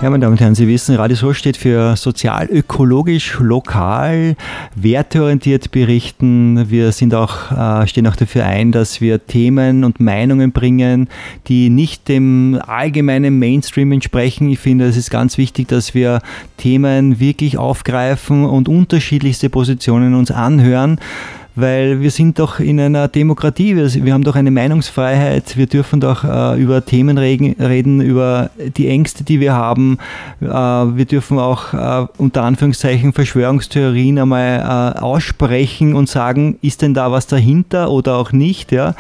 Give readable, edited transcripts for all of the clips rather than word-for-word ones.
Ja, meine Damen und Herren, Sie wissen, Radio So steht für sozial, ökologisch, lokal, werteorientiert berichten. Wir sind auch, stehen auch dafür ein, dass wir Themen und Meinungen bringen, die nicht dem allgemeinen Mainstream entsprechen. Ich finde, es ist ganz wichtig, dass wir Themen wirklich aufgreifen und unterschiedlichste Positionen uns anhören. Weil wir sind doch in einer Demokratie, wir haben doch eine Meinungsfreiheit, wir dürfen doch über Themen reden, über die Ängste, die wir haben. Wir dürfen auch unter Anführungszeichen Verschwörungstheorien einmal aussprechen und sagen, ist denn da was dahinter oder auch nicht? Ja?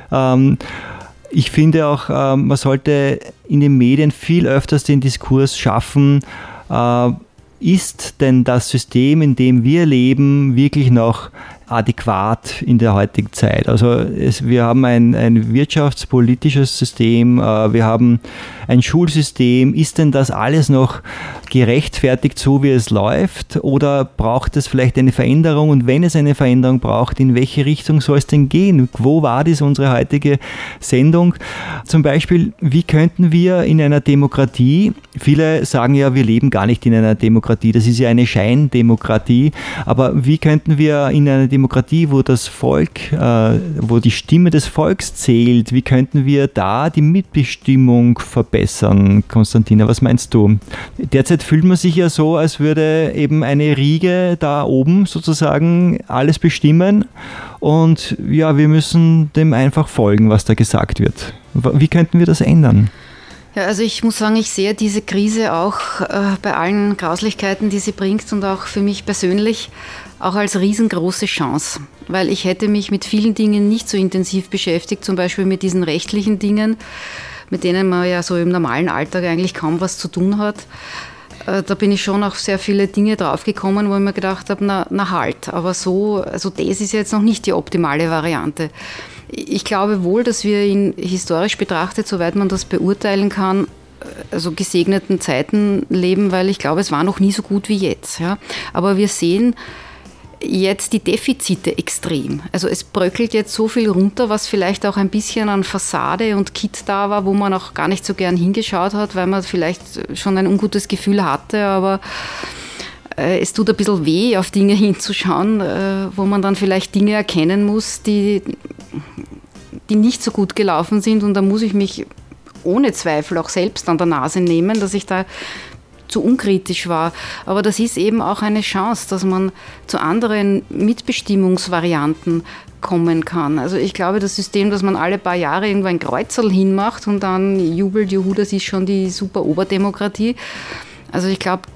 Ich finde auch, man sollte in den Medien viel öfters den Diskurs schaffen, ist denn das System, in dem wir leben, wirklich noch adäquat in der heutigen Zeit? Also wir haben ein wirtschaftspolitisches System, wir haben ein Schulsystem. Ist denn das alles noch gerechtfertigt, so wie es läuft? Oder braucht es vielleicht eine Veränderung? Und wenn es eine Veränderung braucht, in welche Richtung soll es denn gehen? Wo war das unsere heutige Sendung? Zum Beispiel, wie könnten wir in einer Demokratie, viele sagen ja, wir leben gar nicht in einer Demokratie, das ist ja eine Scheindemokratie, aber wie könnten wir in einer Demokratie, wo das Volk, wo die Stimme des Volks zählt, wie könnten wir da die Mitbestimmung verbessern? Konstantina, was meinst du? Derzeit fühlt man sich ja so, als würde eben eine Riege da oben sozusagen alles bestimmen und ja, wir müssen dem einfach folgen, was da gesagt wird. Wie könnten wir das ändern? Ja, also ich muss sagen, ich sehe diese Krise auch bei allen Grauslichkeiten, die sie bringt und auch für mich persönlich auch als riesengroße Chance, weil ich hätte mich mit vielen Dingen nicht so intensiv beschäftigt, zum Beispiel mit diesen rechtlichen Dingen, mit denen man ja so im normalen Alltag eigentlich kaum was zu tun hat. Da bin ich schon auf sehr viele Dinge draufgekommen, wo ich mir gedacht habe, na halt, aber so, also das ist jetzt noch nicht die optimale Variante. Ich glaube wohl, dass wir in historisch betrachtet, soweit man das beurteilen kann, also gesegneten Zeiten leben, weil ich glaube, es war noch nie so gut wie jetzt. Ja. Aber wir sehen jetzt die Defizite extrem. Also es bröckelt jetzt so viel runter, was vielleicht auch ein bisschen an Fassade und Kit da war, wo man auch gar nicht so gern hingeschaut hat, weil man vielleicht schon ein ungutes Gefühl hatte, aber es tut ein bisschen weh, auf Dinge hinzuschauen, wo man dann vielleicht Dinge erkennen muss, die nicht so gut gelaufen sind. Und da muss ich mich ohne Zweifel auch selbst an der Nase nehmen, dass ich da zu unkritisch war. Aber das ist eben auch eine Chance, dass man zu anderen Mitbestimmungsvarianten kommen kann. Also ich glaube, das System, dass man alle paar Jahre irgendwo ein Kreuzerl hinmacht und dann jubelt, juhu, das ist schon die super Oberdemokratie. Also ich glaube,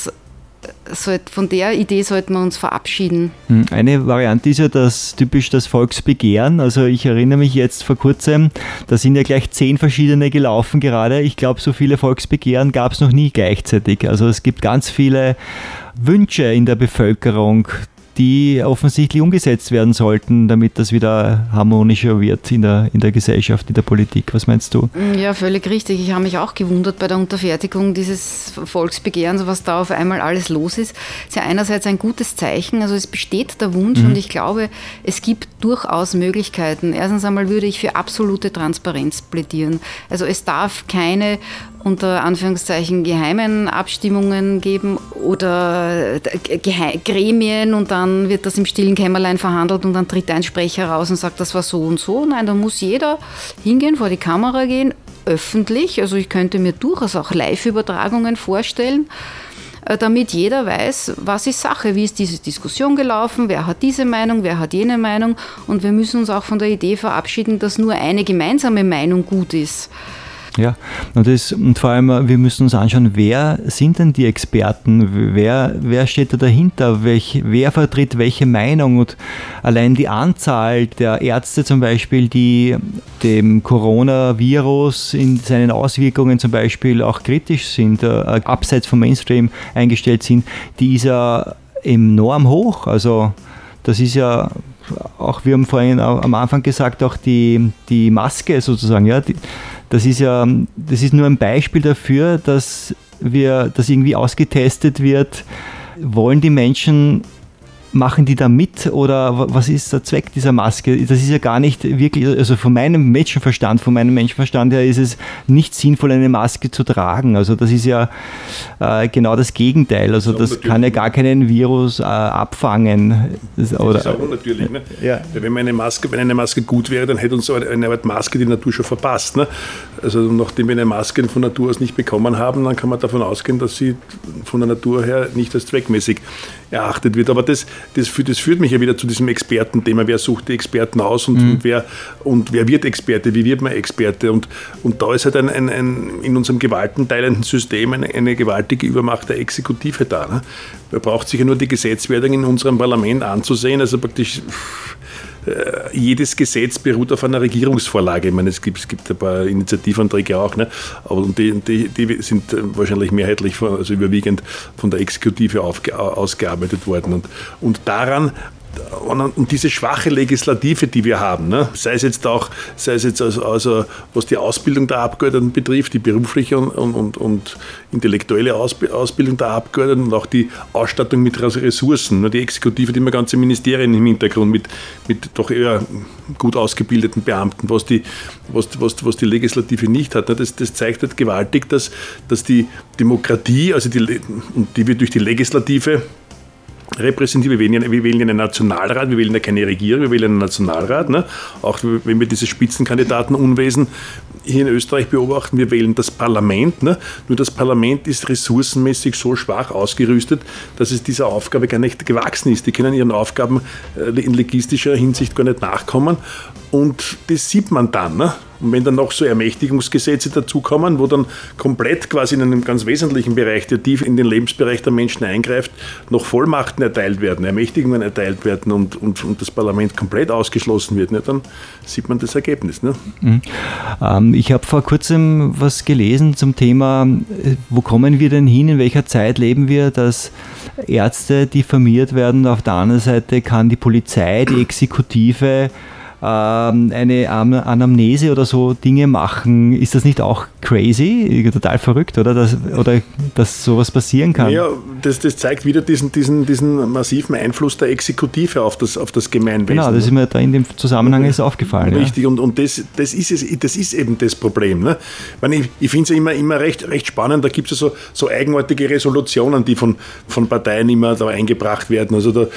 von der Idee sollten wir uns verabschieden. Eine Variante ist ja typisch das Volksbegehren. Also ich erinnere mich jetzt vor kurzem, da sind ja gleich 10 verschiedene gelaufen gerade. Ich glaube, so viele Volksbegehren gab es noch nie gleichzeitig. Also es gibt ganz viele Wünsche in der Bevölkerung, die offensichtlich umgesetzt werden sollten, damit das wieder harmonischer wird in der Gesellschaft, in der Politik. Was meinst du? Ja, völlig richtig. Ich habe mich auch gewundert bei der Unterfertigung dieses Volksbegehrens, was da auf einmal alles los ist. Es ist ja einerseits ein gutes Zeichen, also es besteht der Wunsch und ich glaube, es gibt durchaus Möglichkeiten. Erstens einmal würde ich für absolute Transparenz plädieren. Also es darf keine unter Anführungszeichen geheimen Abstimmungen geben oder Gremien und dann wird das im stillen Kämmerlein verhandelt und dann tritt ein Sprecher raus und sagt, das war so und so. Nein, da muss jeder hingehen, vor die Kamera gehen, öffentlich. Also ich könnte mir durchaus auch Live-Übertragungen vorstellen, damit jeder weiß, was ist Sache, wie ist diese Diskussion gelaufen, wer hat diese Meinung, wer hat jene Meinung. Und wir müssen uns auch von der Idee verabschieden, dass nur eine gemeinsame Meinung gut ist. Ja, und vor allem, wir müssen uns anschauen, wer sind denn die Experten, wer steht da dahinter, wer vertritt welche Meinung und allein die Anzahl der Ärzte zum Beispiel, die dem Coronavirus in seinen Auswirkungen zum Beispiel auch kritisch sind, abseits vom Mainstream eingestellt sind, die ist ja enorm hoch, also das ist ja auch, wir haben vorhin am Anfang gesagt, auch die Maske sozusagen, ja, das ist nur ein Beispiel dafür, dass irgendwie ausgetestet wird, wollen die Menschen machen die da mit oder was ist der Zweck dieser Maske? Das ist ja gar nicht wirklich, also von meinem Menschenverstand her ist es nicht sinnvoll, eine Maske zu tragen. Also das ist ja genau das Gegenteil. Also das kann ja gar keinen Virus abfangen. Das ist auch unnatürlich. Ne? Ja. Wenn eine Maske gut wäre, dann hätte uns eine Art Maske die Natur schon verpasst. Ne? Also nachdem wir eine Maske von Natur aus nicht bekommen haben, dann kann man davon ausgehen, dass sie von der Natur her nicht als zweckmäßig erachtet wird. Aber das führt mich ja wieder zu diesem Expertenthema. Wer sucht die Experten aus und wer wird Experte? Wie wird man Experte? Und da ist halt in unserem gewaltenteilenden System eine gewaltige Übermacht der Exekutive da. Ne? Man braucht sich ja nur die Gesetzwerdung in unserem Parlament anzusehen. Also praktisch jedes Gesetz beruht auf einer Regierungsvorlage. Ich meine, es gibt ein paar Initiativanträge auch, ne? Aber die sind wahrscheinlich mehrheitlich, also überwiegend von der Exekutive ausgearbeitet worden. Und daran, und diese schwache Legislative, die wir haben, ne? sei es jetzt also was die Ausbildung der Abgeordneten betrifft, die berufliche und intellektuelle Ausbildung der Abgeordneten und auch die Ausstattung mit Ressourcen. Ne? Die Exekutive hat immer ganze Ministerien im Hintergrund mit doch eher gut ausgebildeten Beamten, was die Legislative nicht hat. Ne? Das zeigt halt gewaltig, dass die Demokratie, also die wird durch die Legislative repräsentativ. Wir wählen ja einen Nationalrat, wir wählen ja keine Regierung, wir wählen einen Nationalrat. Ne? Auch wenn wir dieses Spitzenkandidatenunwesen hier in Österreich beobachten, wir wählen das Parlament. Ne? Nur das Parlament ist ressourcenmäßig so schwach ausgerüstet, dass es dieser Aufgabe gar nicht gewachsen ist. Die können ihren Aufgaben in logistischer Hinsicht gar nicht nachkommen. Und das sieht man dann. Ne? Und wenn dann noch so Ermächtigungsgesetze dazukommen, wo dann komplett quasi in einem ganz wesentlichen Bereich, der tief in den Lebensbereich der Menschen eingreift, noch Vollmachten erteilt werden, Ermächtigungen erteilt werden und das Parlament komplett ausgeschlossen wird, ne, dann sieht man das Ergebnis. Ne? Ich habe vor kurzem was gelesen zum Thema, wo kommen wir denn hin, in welcher Zeit leben wir, dass Ärzte diffamiert werden, auf der anderen Seite kann die Polizei, die Exekutive eine Anamnese oder so Dinge machen. Ist das nicht auch crazy? Total verrückt, oder? Dass sowas passieren kann? Ja, das zeigt wieder diesen massiven Einfluss der Exekutive auf das Gemeinwesen. Genau, das ist mir da in dem Zusammenhang ist aufgefallen. Richtig, ja. und das ist eben das Problem. Ne? Ich finde es ja immer recht spannend, da gibt es ja so eigenartige Resolutionen, die von Parteien immer da eingebracht werden. Also der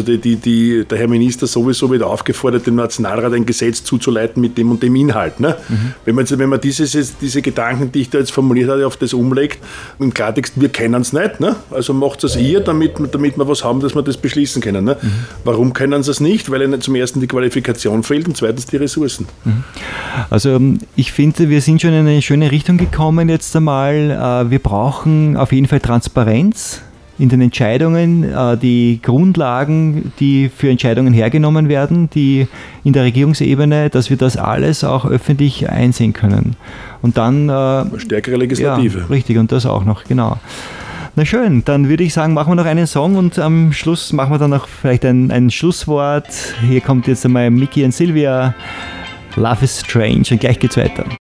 Herr Minister sowieso wird aufgefordert, dem Nationalrat ein Gesetz zuzuleiten mit dem und dem Inhalt. Ne? Wenn man diese Gedanken, die ich da jetzt formuliert habe, auf das umlegt, im Klartext, wir kennen es nicht. Ne? Also macht es ihr, damit wir was haben, dass wir das beschließen können. Ne? Warum können sie es nicht? Weil ihnen zum ersten die Qualifikation fehlt und zweitens die Ressourcen. Also ich finde, wir sind schon in eine schöne Richtung gekommen jetzt einmal. Wir brauchen auf jeden Fall Transparenz in den Entscheidungen, die Grundlagen, die für Entscheidungen hergenommen werden, die in der Regierungsebene, dass wir das alles auch öffentlich einsehen können. Und dann stärkere Legislative. Ja, richtig, und das auch noch, genau. Na schön, dann würde ich sagen, machen wir noch einen Song und am Schluss machen wir dann noch vielleicht ein Schlusswort. Hier kommt jetzt einmal Mickey und Sylvia, Love is Strange, und gleich geht's weiter.